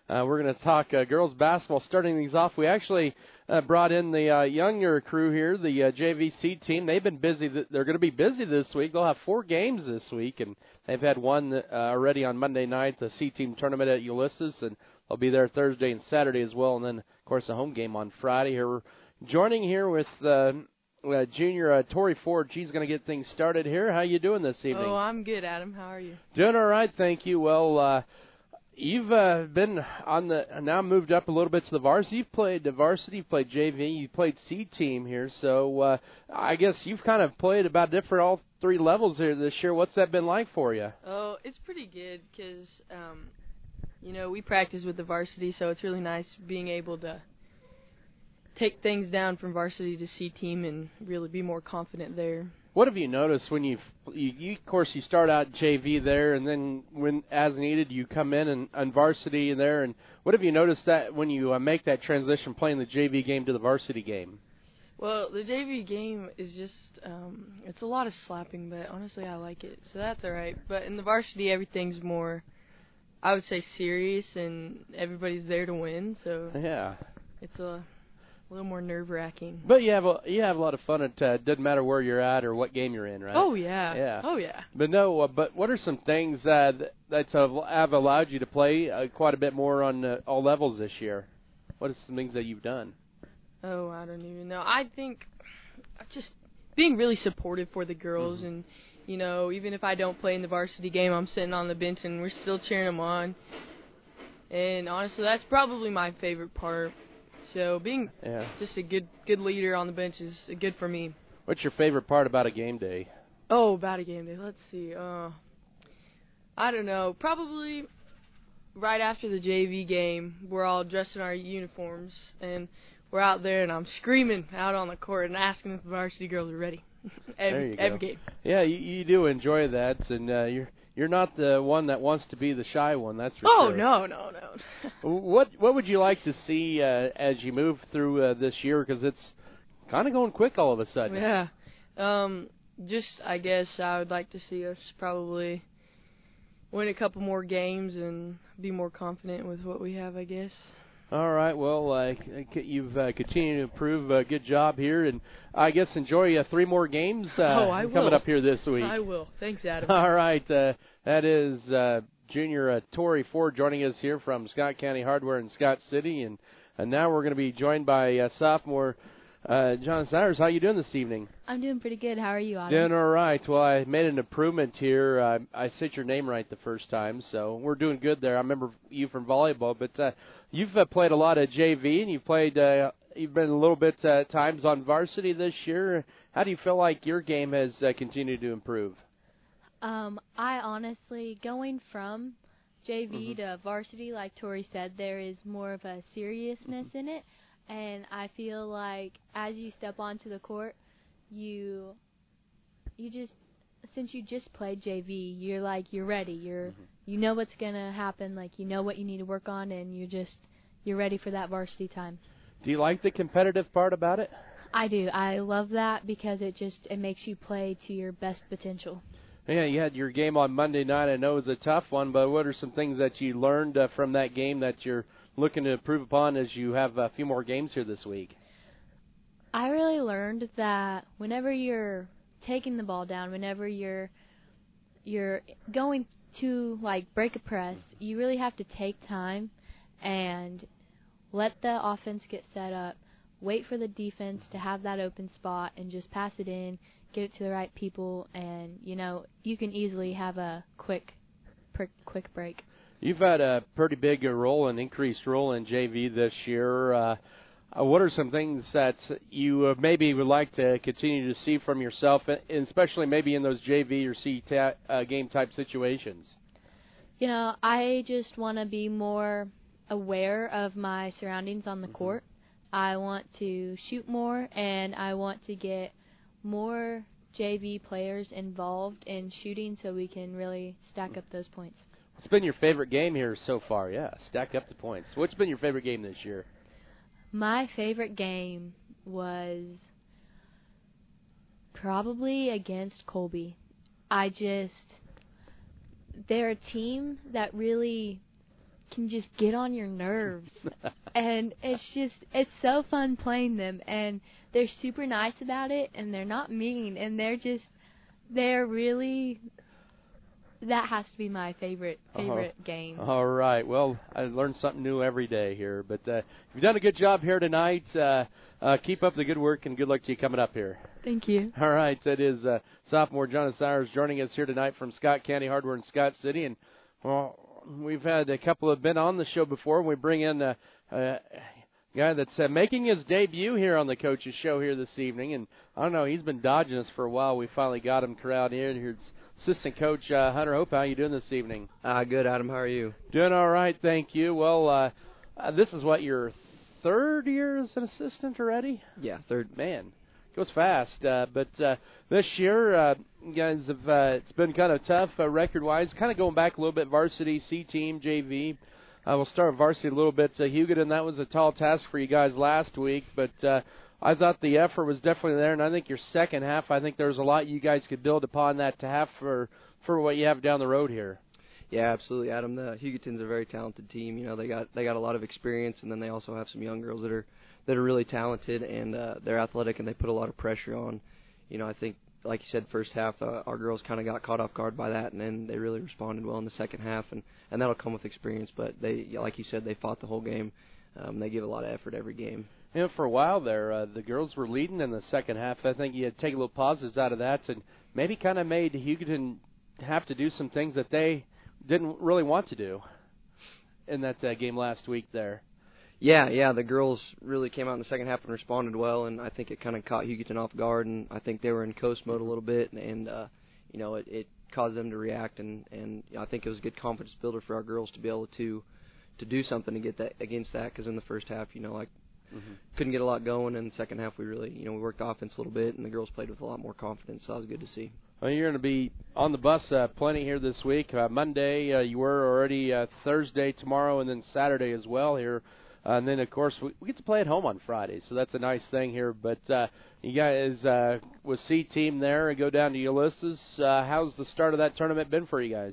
We're going to talk girls basketball. Starting things off, we actually brought in the younger crew here, the JVC team. They've been busy. They're going to be busy this week. They'll have 4 games this week, and they've had one already on Monday night, the C-team tournament at Ulysses, and they'll be there Thursday and Saturday as well, and then, of course, a home game on Friday. Here we're joining here with junior Tori Ford. She's going to get things started here. How you doing this evening? Oh, I'm good, Adam. How are you? Doing all right, thank you. Well, you've been now moved up a little bit to the varsity. You've played the varsity, you've played JV, you played C-team here. So I guess you've kind of played about different all 3 levels here this year. What's that been like for you? Oh, it's pretty good because, we practice with the varsity, so it's really nice being able to take things down from varsity to C-team and really be more confident there. What have you noticed when you of course, you start out JV there, and then when as needed, you come in and varsity there. And what have you noticed that when you make that transition playing the JV game to the varsity game? Well, the JV game is just, it's a lot of slapping, but honestly I like it, so that's all right. But in the varsity, everything's more, I would say, serious, and everybody's there to win, so yeah, it's a little more nerve-wracking. But you have a lot of fun. It doesn't matter where you're at or what game you're in, right? Oh, yeah. Yeah. Oh, yeah. But no, but what are some things that have allowed you to play quite a bit more on all levels this year? What are some things that you've done? Oh, I don't even know. I think just being really supportive for the girls, and, even if I don't play in the varsity game, I'm sitting on the bench and we're still cheering them on. And honestly, that's probably my favorite part. So being just a good leader on the bench is good for me. What's your favorite part about a game day? Oh, about a game day. Let's see. I don't know. Probably right after the JV game, we're all dressed in our uniforms, and we're out there, and I'm screaming out on the court and asking if the varsity girls are ready. every game. Yeah, you do enjoy that, and you're not the one that wants to be the shy one, that's for sure. Oh, no. What would you like to see as you move through this year? Because it's kind of going quick all of a sudden. Yeah. I guess I would like to see us probably win a couple more games and be more confident with what we have, I guess. All right, well, you've continued to improve. Good job here, and I guess enjoy 3 more games coming up here this week. I will. Thanks, Adam. All right, that is junior Tori Ford joining us here from Scott County Hardware in Scott City, and now we're going to be joined by sophomore John Sires. How you doing this evening? I'm doing pretty good. How are you, Adam? Doing all right. Well, I made an improvement here. I said your name right the first time, so we're doing good there. I remember you from volleyball, but you've played a lot of JV, and you've been a little bit times on varsity this year. How do you feel like your game has continued to improve? I honestly, going from JV to varsity, like Tori said, there is more of a seriousness in it. And I feel like as you step onto the court, you just, since you just played JV, you're ready. You know what's gonna happen. Like, you know what you need to work on, and you're ready for that varsity time. Do you like the competitive part about it? I do. I love that because it makes you play to your best potential. Yeah, you had your game on Monday night. I know it was a tough one, but what are some things that you learned from that game that you're looking to improve upon as you have a few more games here this week? I really learned that whenever you're taking the ball down, whenever you're going to, like, break a press, you really have to take time and let the offense get set up, wait for the defense to have that open spot, and just pass it in, get it to the right people, and, you can easily have a quick break. You've had a pretty big increased role in JV this year. What are some things that you maybe would like to continue to see from yourself, and especially maybe in those JV or C game type situations? I just want to be more aware of my surroundings on the court. I want to shoot more, and I want to get more JV players involved in shooting so we can really stack up those points. What's been your favorite game here so far? Yeah, stack up the points. What's been your favorite game this year? My favorite game was probably against Colby. They're a team that really can just get on your nerves. And it's so fun playing them, and they're super nice about it, and they're not mean, and they're really, that has to be my favorite game. All right. Well, I learn something new every day here, but you've done a good job here tonight. Keep up the good work, and good luck to you coming up here. Thank you. All right. That is sophomore Jonathan Sires joining us here tonight from Scott County Hardware in Scott City, and we've had a couple have been on the show before. We bring in a guy that's making his debut here on the Coach's Show here this evening, and I don't know, he's been dodging us for a while. We finally got him corralled in. Here's Assistant Coach Hunter Hope. How are you doing this evening? Good, Adam. How are you? Doing all right, thank you. Well, this is what, your third year as an assistant already? Yeah, third. Man, goes fast. But this year, you guys have it's been kind of tough record-wise. Kind of going back a little bit, varsity, C-team, JV. We'll start with varsity a little bit. Hugoton, that was a tall task for you guys last week, but I thought the effort was definitely there, and I think your second half, I think there's a lot you guys could build upon that to have for what you have down the road here. Yeah, absolutely, Adam. The Hugoton's a very talented team. You know, they got a lot of experience, and then they also have some young girls that are really talented, and they're athletic, and they put a lot of pressure on. You know, I think, like you said, first half, our girls kind of got caught off guard by that, and then they really responded well in the second half, and that'll come with experience. But they, like you said, they fought the whole game. They give a lot of effort every game. You know, for a while there, the girls were leading in the second half. I think you had to take a little positives out of that, and maybe kind of made Hugoton have to do some things that they didn't really want to do in that game last week there. Yeah, the girls really came out in the second half and responded well, and I think it kind of caught Hugoton off guard, and I think they were in coast mode a little bit, and you know, it caused them to react, and I think it was a good confidence builder for our girls to be able to do something to get that against that, because in the first half, you know, like, couldn't get a lot going, and in the second half we really, you know, we worked offense a little bit, and the girls played with a lot more confidence, so that was good to see. Well, you're going to be on the bus plenty here this week. Monday, you were already, Thursday, tomorrow, and then Saturday as well here. And then, of course, we get to play at home on Friday, so that's a nice thing here. But you guys with C-Team there and go down to Ulysses. How's the start of that tournament been for you guys?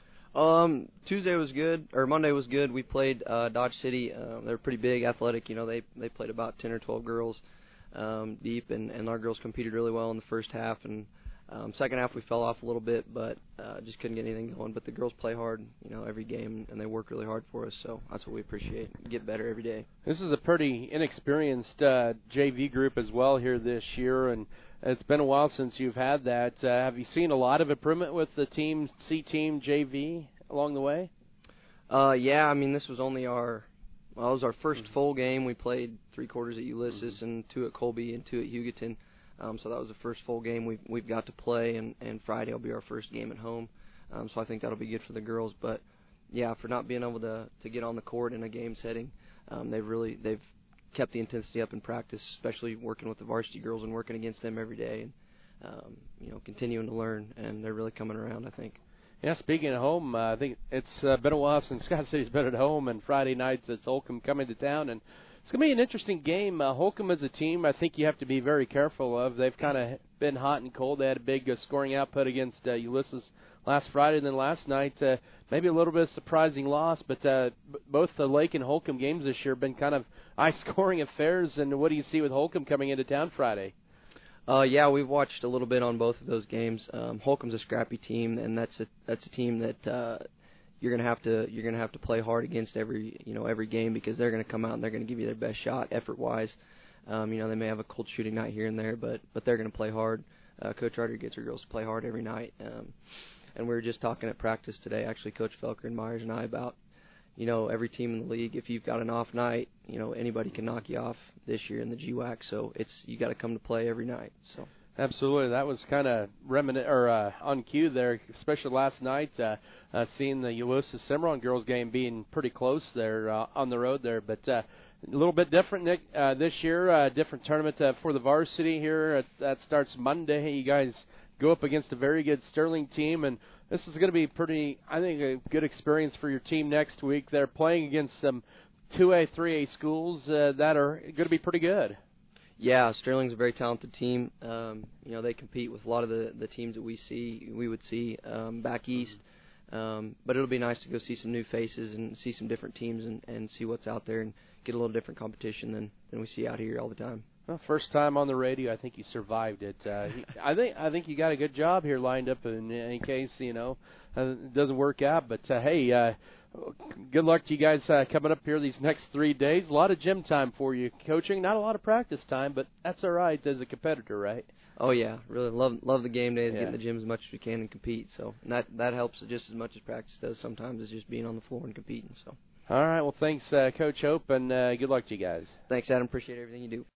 Tuesday was good, or Monday was good. We played Dodge City. They're pretty big, athletic. You know, they played about 10 or 12 girls deep, and our girls competed really well in the first half. And second half we fell off a little bit, but just couldn't get anything going. But the girls play hard, you know, every game, and they work really hard for us. So that's what we appreciate. Get better every day. This is a pretty inexperienced JV group as well here this year, and it's been a while since you've had that. Have you seen a lot of improvement with the team, C-Team, JV along the way? Yeah, I mean, this was only it was our first full game. We played 3 quarters at Ulysses and 2 at Colby and 2 at Hugoton. So that was the first full game we've got to play, and Friday will be our first game at home. So I think that'll be good for the girls. But yeah, for not being able to get on the court in a game setting, they've kept the intensity up in practice, especially working with the varsity girls and working against them every day, and you know, continuing to learn. And they're really coming around, I think. Yeah, speaking of home, I think it's been a while since Scott City's been at home, and Friday nights it's Holcomb coming to town, and it's going to be an interesting game. Holcomb is a team I think you have to be very careful of. They've kind of been hot and cold. They had a big scoring output against Ulysses last Friday, and then last night maybe a little bit of surprising loss, but both the Lake and Holcomb games this year have been kind of high-scoring affairs. And what do you see with Holcomb coming into town Friday? Yeah, we've watched a little bit on both of those games. Holcomb's a scrappy team, and that's a team that you're gonna have to play hard against every game, because they're gonna come out and they're gonna give you their best shot effort-wise. You know, they may have a cold shooting night here and there, but they're gonna play hard. Coach Arter gets her girls to play hard every night. And we were just talking at practice today, actually, Coach Felker and Myers and I, about, you know, every team in the league, if you've got an off night, you know, anybody can knock you off this year in the GWAC. So you got to come to play every night. So absolutely, that was kind of on cue there, especially last night, seeing the Ulysses Cimarron girls game being pretty close there on the road there. But a little bit different, Nick, this year, different tournament for the varsity here. That starts Monday. You guys go up against a very good Sterling team, and this is going to be pretty, I think, a good experience for your team next week. They're playing against some 2A, 3A schools that are going to be pretty good. Yeah, Sterling's a very talented team. You know, they compete with a lot of the teams that we would see back east. But it'll be nice to go see some new faces and see some different teams and see what's out there and get a little different competition than we see out here all the time. Well, first time on the radio, I think you survived it. I think you got a good job here lined up in case it doesn't work out. But hey, good luck to you guys coming up here these next 3 days. A lot of gym time for you, coaching. Not a lot of practice time, but that's all right as a competitor, right? Oh yeah, really love the game days, get in the gym as much as we can and compete. So and that helps just as much as practice does sometimes, is just being on the floor and competing. So. All right. Well, thanks, Coach Hope, and good luck to you guys. Thanks, Adam. Appreciate everything you do.